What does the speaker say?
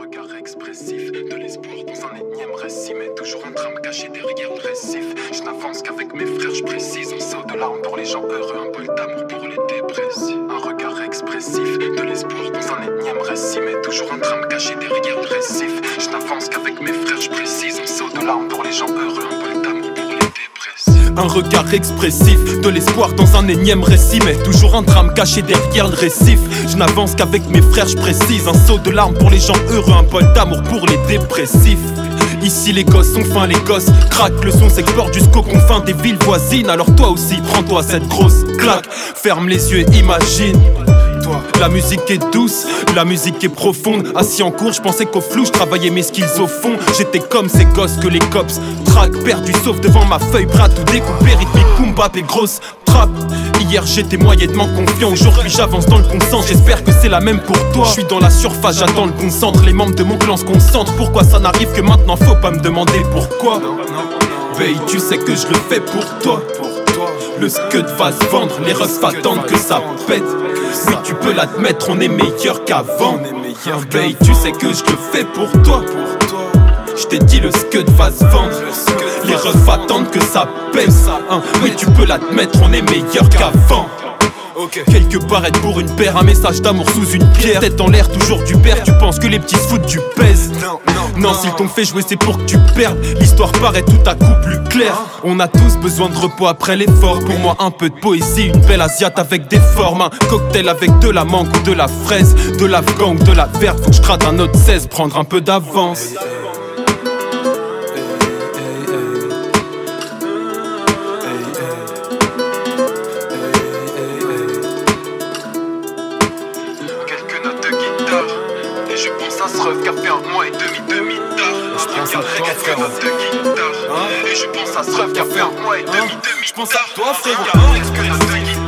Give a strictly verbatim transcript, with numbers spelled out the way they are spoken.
regard expressif, de l'espoir dans un énième récit, mais toujours un drame caché derrière le récif. Je n'avance qu'avec mes frères, je précise. Un saut de larmes pour les gens heureux, un bol d'amour pour les dépressifs. Un regard expressif, de l'espoir dans un énième récit, mais toujours un drame caché derrière le récif. Je n'avance qu'avec mes frères, je précise. Un saut de larmes pour les gens heureux, un bol d'amour pour les dépressifs. Un regard expressif, de l'espoir dans un énième récit, mais toujours un drame caché derrière le récif. Je n'avance qu'avec mes frères, je précise. Un saut de larmes pour les gens heureux, un bol d'amour pour les dépressifs. Ici les gosses sont fins, les gosses craquent. Le son s'exporte jusqu'aux confins des villes voisines. Alors toi aussi, prends-toi cette grosse claque. Ferme les yeux et imagine. La musique est douce, la musique est profonde. Assis en cours, je pensais qu'au flou, je travaillais mes skills au fond. J'étais comme ces gosses que les cops traquent, perdu sauf devant ma feuille, bras tout découpé, rythmique, boom bap et grosse trappe. Hier j'étais moyennement confiant, aujourd'hui j'avance dans le bon sens. J'espère que c'est la même pour toi. Je suis dans la surface, j'attends le bon centre. Les membres de mon clan se concentrent. Pourquoi ça n'arrive que maintenant, faut pas me demander pourquoi. Veille, tu sais que je le fais pour toi. Le scud va se vendre, les refs attendent que ça pète. Oui, tu peux l'admettre, on est meilleur qu'avant. Veille, tu sais que je le fais pour toi. Je t'ai dit, le scud va se vendre. Les refs attendent que ça pèse. Oui, tu peux l'admettre, on est meilleur qu'avant. Okay. Quelque part être pour une paire, un message d'amour sous une pierre. Tête en l'air, toujours du père. Tu penses que les petits se foutent du pèse. Non, non, non, s'ils t'ont fait jouer c'est pour que tu perdes. L'histoire paraît tout à coup plus claire. On a tous besoin de repos après l'effort. Pour moi un peu de poésie, une belle asiate avec des formes. Un cocktail avec de la mangue ou de la fraise, de l'afghan ou de la verte. Faut que je gratte un autre seize, prendre un peu d'avance. Et je pense à ce ref qu'a fait un mois et demi, demi tard. Je pense à toi, frère. Et je pense à ce ref qu'a fait un mois et demi, demi tard. Je pense à toi, frère.